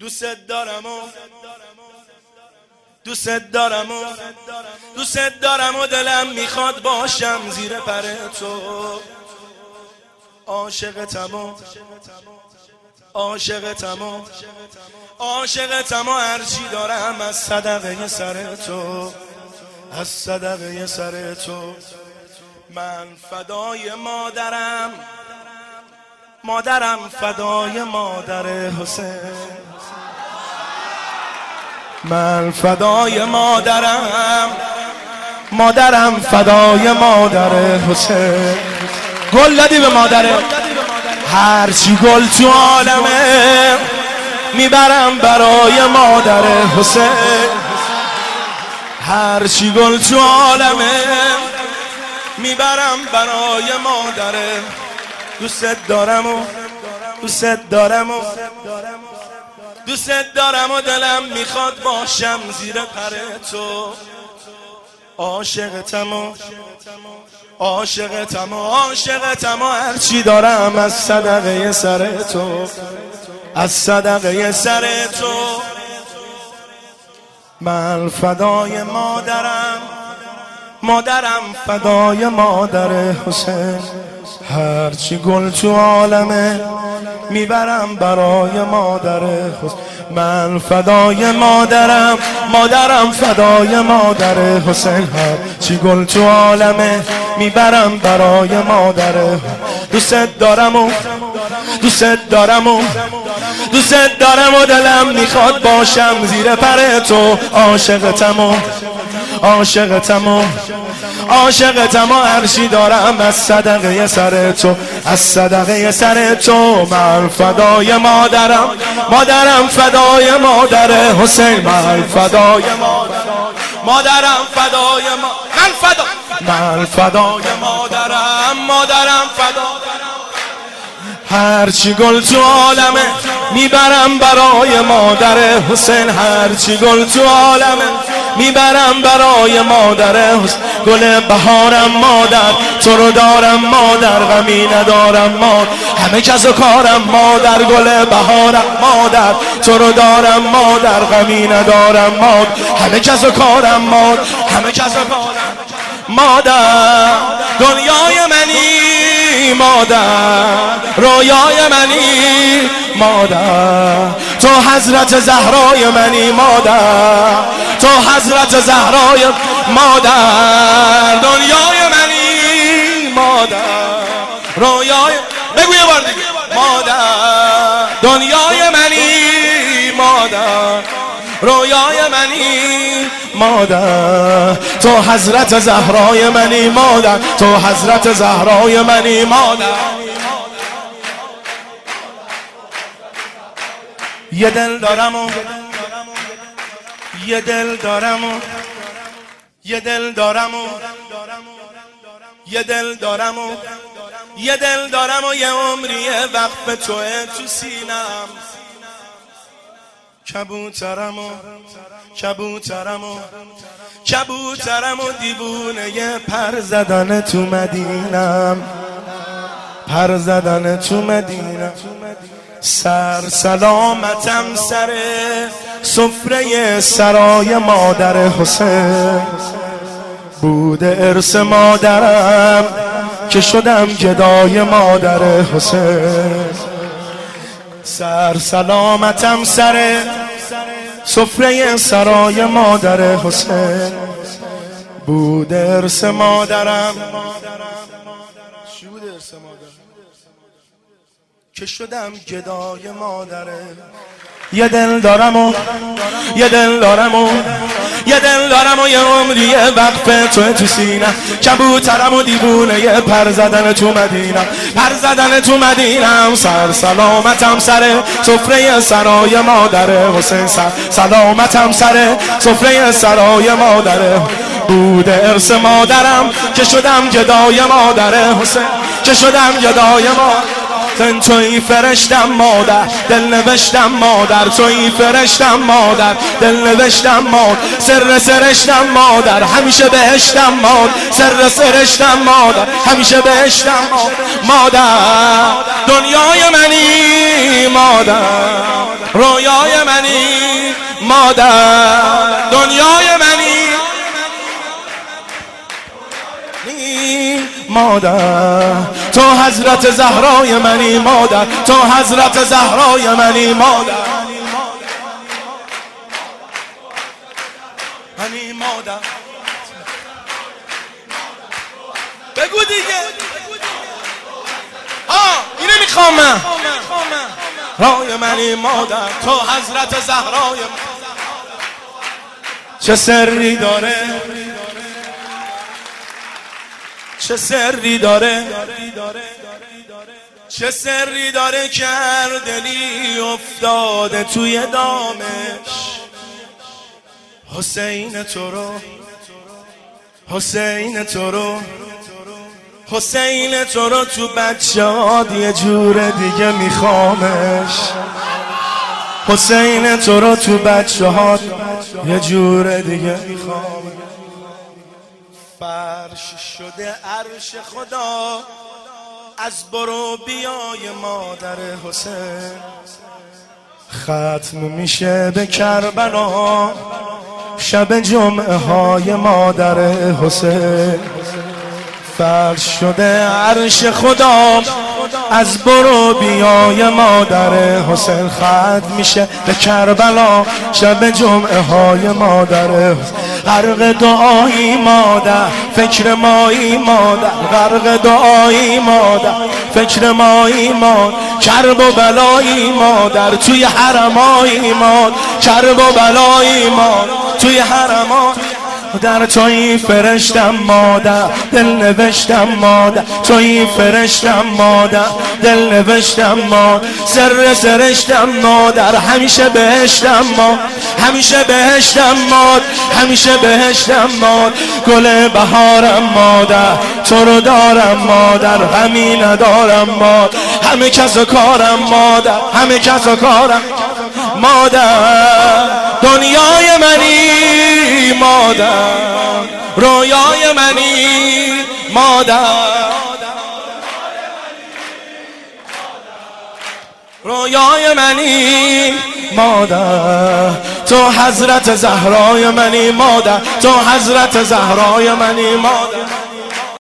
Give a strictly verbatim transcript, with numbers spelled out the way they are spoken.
دوست دارم و دوست دارم و دوست دارم و دلم میخواد باشم زیر پر تو. عاشقتم و عاشقتم و عاشقتم و هرچی دارم از صدقه سر تو، از صدقه سر تو. من فدای مادرم، مادرم فدای مادر حسین. من فدای مادرم، مادرم فدای مادر حسین. گل دادی به مادره، هرچی گل تو عالمه میبرم برای مادر حسین. هرچی گل تو عالمه میبرم برای مادر. دوست دارم و دوست دارم و دوست دارم و دلم میخواد باشم زیر پر تو. عاشقتم و عاشقتم و عاشقتم و هرچی دارم از صدقه سر تو، از صدقه سر تو. من فدای مادرم، مادرم فدای مادر حسین. هرچی گل تو عالمه میبرم برای مادر حسین. من فدای مادرم، مادرم فدای مادر حسین. هرچی گل تو عالمه میبرم برای مادر. دوست دارم و دوست دارم و دوست دارم و دلم میخواد باشم زیر پر تو. عاشقتم و عاشقتم و عاشقتم و هرچی دارم از صدقه سر تو، از صدقه سر تو. من فدای مادرم، مادرم فدای مادر حسین. من فدای مادرم، مادرم فدای ما من فدا من فدای مادرم، مادرم فدای. هرچی گل تو عالمه میبرم برای مادر حسین. هرچی گل تو عالمه میبرم برای مادر حسین. گل بهارم مادر، تو رو دارم مادر، غمی ندارم مادر، همه کس و کارم مادر. گل بهارم مادر، تو رو دارم مادر، غمی ندارم مادر، همه کس و کارم مادر، همه کس و کارم مادر. دنیای منی مادر، رویای منی مادر، تو حضرت زهرای منی مادر، تو حضرت زهرای مادر. دنیای منی مادر، رویای بگو یه بار دیگه مادر. دنیای منی مادر، رویای منی مادر، تو حضرت زهرای منی مادر، تو حضرت زهرای منی مادر. یه دل دارم و یه دل دارم و یه دل دارم و یه دل دارم و یه دل دارم و یه عمری وقف توه تو سینم. کبوترم و کبوترم و کبوترم و دیوونه یه پر زدن تو مدینم، پر زدن تو مدینم. سر سلامتم سر سفره سرای مادر حسین. بوده ارث مادرم که شدم گدای مادر حسین. سر سلامتم سر سفره سرای مادر حسین. بوده ارث مادرم که شدم گدای مادره. یه دل دارم و یه دل دارم و یه دل دارم و یه عمری وقف تو تو سینم. کبوترم و دیوونه یه پر زدن تو مدینم، پر زدن تو مدینم. سر سلامتم سر سفره سرای مادر حسین. سر سلامتم سر سفره سرای مادر. بوده ارث مادرم که شدم گدای مادر حسین، که شدم گدای مادر. فن توی فرشتم مادر، دل نوشتم مادر، توی فرشتم مادر، دل نوشتم مادر، سر سرشتم مادر، همیشه بهشتم مادر، سر سرشتم مادر، همیشه بهشتم مادر. دنیای منی مادر، رویای منی مادر، دنیای منی مادر، تو حضرت زهرای منی مادر، تو حضرت زهرای منی مادر، منی مادر. بگو دیگه، آه اینه میخوام من، رای منی مادر، تو حضرت زهرای من. چه سری داره، چه سری داره، چه سری داره که هر دلی افتاده توی دامش. حسین تو رو، حسین تو رو، حسین تو رو تو بچه‌هات یه جور دیگه میخوامش. حسین تو رو تو بچه‌هات یه جور دیگه میخوامش. فرش شده عرش خدا از برو بیای مادر حسین. ختم میشه به کربلا شب جمعه های مادر حسین. فرش شده عرش خدا از برو بیای مادر حسین. ختم میشه به کربلا شب جمعه های مادر حسین. غرق دعایی مادر، فکر مایی مادر، غرق دعایی مادر، فکر مایی مادر، کرب و بلایی مادر، توی حرمایی مادر، کرب و بلایی مادر، توی حرمایی در توی فرشتم مادر، دل نوشتم مادر، توی فرشتم مادر، دل نوشتم مادر، سر سرشتم مادر، همیشه بهشتم مادر، همیشه بهشتم مادر، همیشه بهشتم مادر. گل بهارم مادر، تو رو دارم مادر، غمی ندارم مادر، همه کس و کارم مادر، همه کس و کارم مادر. دنیای منی مادر، رویای منی مادر، رویای منی مادر، تو حضرت زهرای منی مادر، تو حضرت زهرای منی مادر.